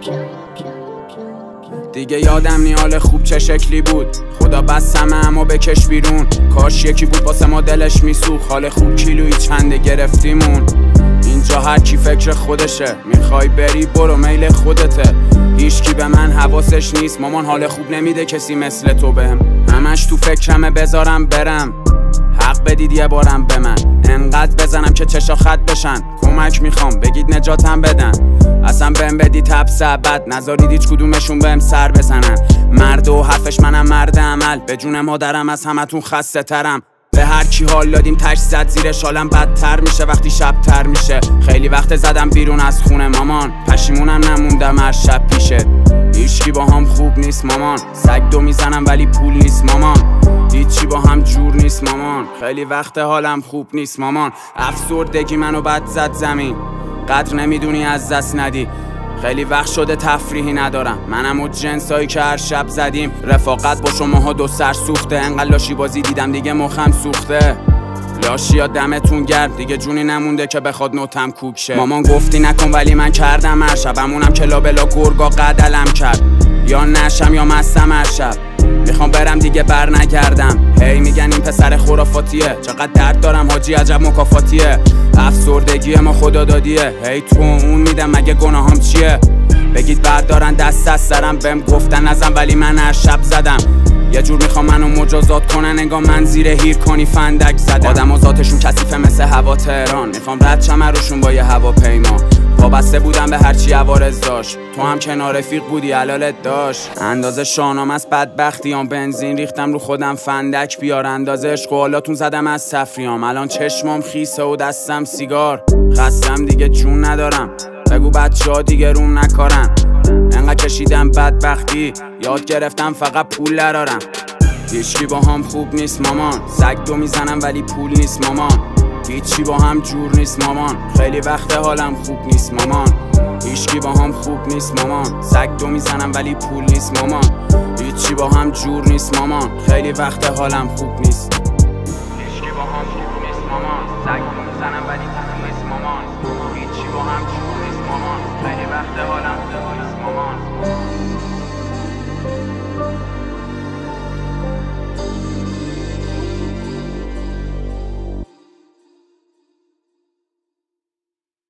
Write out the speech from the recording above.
دیگه یادم نی حال خوب چه شکلی بود. خدا بس همه بکش بیرون. کاش یکی بود واسه ما دلش میسوخت. حال خوب کیلویی چنده گرفتیمون. اینجا هر کی فکر خودشه. میخوای بری برو میل خودته. هیچکی به من حواسش نیست. مامان حال خوب نمیده کسی مثل تو بهم. همش تو فکرمه بذارم برم. حق بدید یه بارم به من. انقدر بزنم که چشا خط بشن. کمک میخوام بگید نجاتم بدن. اصلا بهم بدید حبس ابد. نذارید هیچ کدومشون بهم سر بزنن. مرد و حرفش منم مرد عمل. به جون مادرم از همتون خسته ترم. به هر کی حال دادیم تش زد زیرش. حالم بدتر میشه وقتی شب تر میشه. خیلی وقت زدم بیرون از خونه مامان. پشیمونم نموندم هر شب پیشت. هیچکی با هم خوب نیست مامان. سگ دو میزنم ولی پول نیست مامان. هیچی با هم جور نیست مامان. خیلی وقت حالم خوب نیست مامان. افسردگی منو بد زد زمین. قدر نمیدونی از دست ندی. خیلی وقت شده تفریحی ندارم. منم و جنسایی که هر شب زدیم. رفاقت با شماها دو سر سوخته. انقدر لاشی بازی دیدم دیگه مخم سوخته. لاشیا دمتون گرم. دیگه جونی نمونده که بخواد نوتم کوک شه. مامان گفتی نکن ولی من کردم هر شب. همونم که لابلا گرگا قدلم کرد. یا نشم یا مستم هر شب. میخوام برم دیگه بر نگردم. هی میگن این پسر خرافاتیه. چقدر درد دارم حاجی عجب مکافاتیه. افسردگی ما خدا دادیه. هی تو اون میدم مگه گناهام چیه. بگید بردارن دست از سرم. بهم گفتن نزن ولی من هر شب زدم. یه جور میخوام منو مجازات کنن. انگار من زیر هیرکانی فندک زدم. آدم و ذاتشون کثیفه مثل هوا تهران. میخوام رد شم روشون با یه هواپیما. وابسته بودم به هرچی عوارض داشت. تو هم کنار رفیق بودی علالت داشت. اندازه شانام از بدبختیام. بنزین ریختم رو خودم فندک بیار. اندازه عشق و حالاتون زدم از تفریام. الان چشمام خیسه و دستم سیگار. خستم دیگه جون ندارم. بگو بچه‌ها دیگه روم نکارن. انقدر کشیدم بدبختی. یاد گرفتم فقط پول درارم. هیچکی با هم خوب نیست مامان. سگ دو میزنم ولی پول نیست مامان. هیچی با هم جور نیست مامان. خیلی وقت حالم خوب نیست مامان. هیچکی با هم خوب نیست مامان. سگ دو میزنم ولی پول نیست مامان. هیچی با هم جور نیست مامان. خیلی وقت حالم خوب نیست.